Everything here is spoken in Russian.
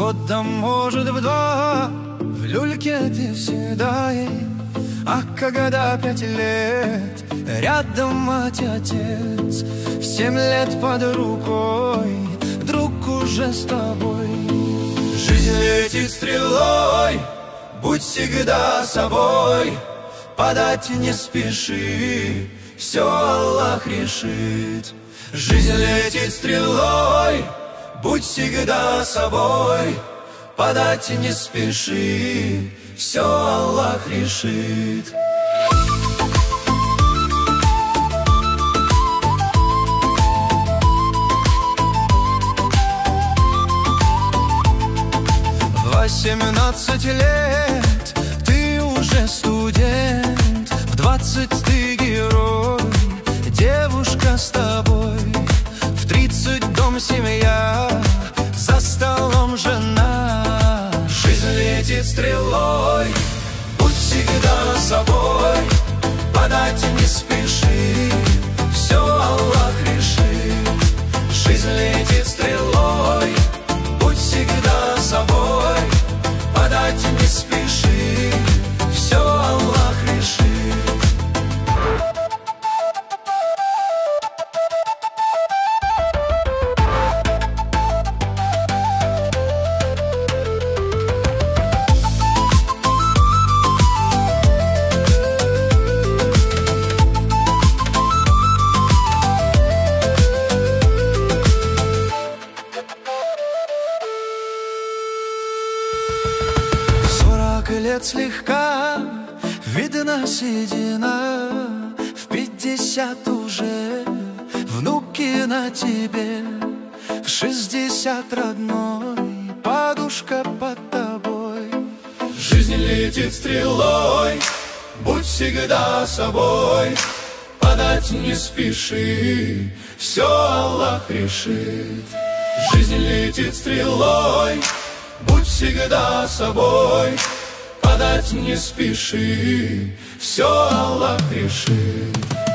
года, может, в 2, в люльке ты всегда ей. А когда 5 лет, рядом мать и отец, в 7 лет под рукой, друг уже с тобой. Жизнь летит стрелой, будь всегда собой, подать не спеши, все Аллах решит. Жизнь летит стрелой, будь всегда собой, подать не спеши, все Аллах решит. В 18 лет ты уже студент, в 20 ты герой, девушка с тобой, в 30 дом, семья, за столом жена. Жизнь летит стрелой, будь всегда собой, подать не спеши, все Аллах решит. Жизнь летит стрелой, будь всегда собой, подать не спеши, все Аллах решит. Лет слегка видна седина, в 50 уже внуки на тебе, в 60 родной, подушка под тобой. Жизнь летит стрелой, будь всегда собой, подать не спеши, все Аллах решит. Жизнь летит стрелой, будь всегда собой, подать не спеши, все Аллах решит.